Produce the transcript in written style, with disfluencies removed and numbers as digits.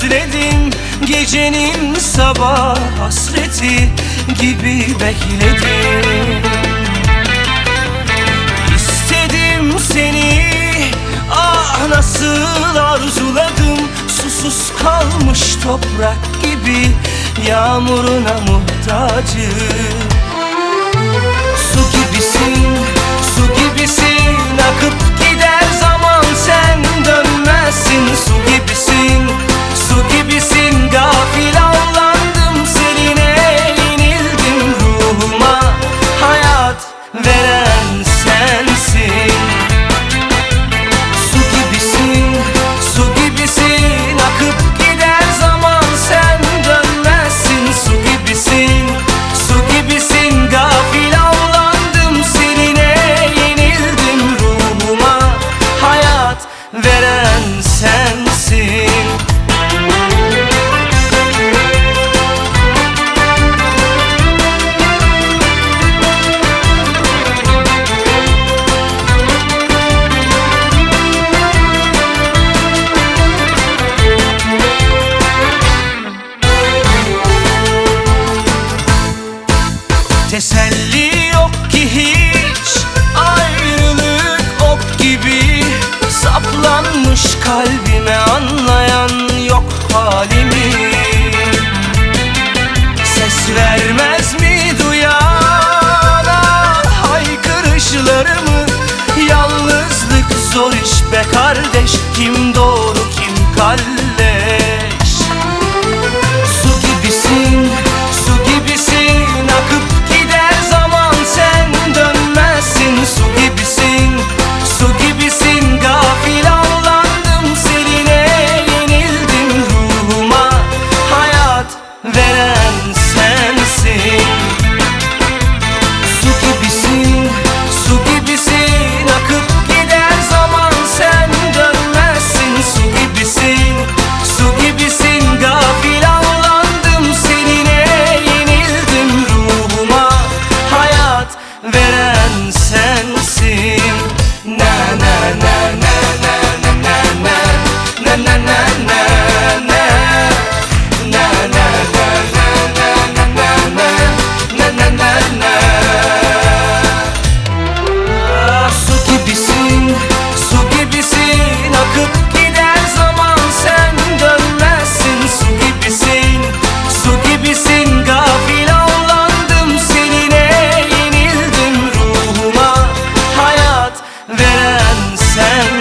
özledim. Gecenin sabah hasreti gibi bekledim. İstedim seni, ah nasıl arzuladım. Susuz kalmış toprak gibi yağmuruna muhtacım. Su gibisin, su gibisin, akıp gider zaman sen dönmezsin. Su gibisin, su gibisin, gafil avlandım seninle, yenildim ruhuma, hayat veren sensin. Su gibisin, su gibisin, akıp gider zaman sen dönmezsin. Su gibisin, su gibisin, gafil avlandım seninle, yenildim ruhuma, hayat veren sensin. Teselli yok ki hiç, ayrılık ok gibi saplanmış kalbime, anlayan yok halimi. Ses vermez mi duyana haykırışlarımı? Yalnızlık zor iş be kardeş, kim doğru kim kalleş. Su gibisin, su gibisin, akıp gider zaman sen dönmezsin. Su gibisin, su gibisin, gafil avlandım seninle, yenildim ruhuma, hayat veren sensin. Su gibisin, su gibisin, akıp gider zaman sen dönmezsin. Su gibisin, su gibisin, gafil avlandım seninle, yenildim ruhuma, hayat veren sensin. Na na na na na na na na na na na na na. Na na na na na na na na na. Ah, su gibisin, su gibisin, akıp gider zaman sen dönmezsin. Su gibisin, su gibisin, gafil avlandım seninle, yenildim ruhuma, hayat veren sen.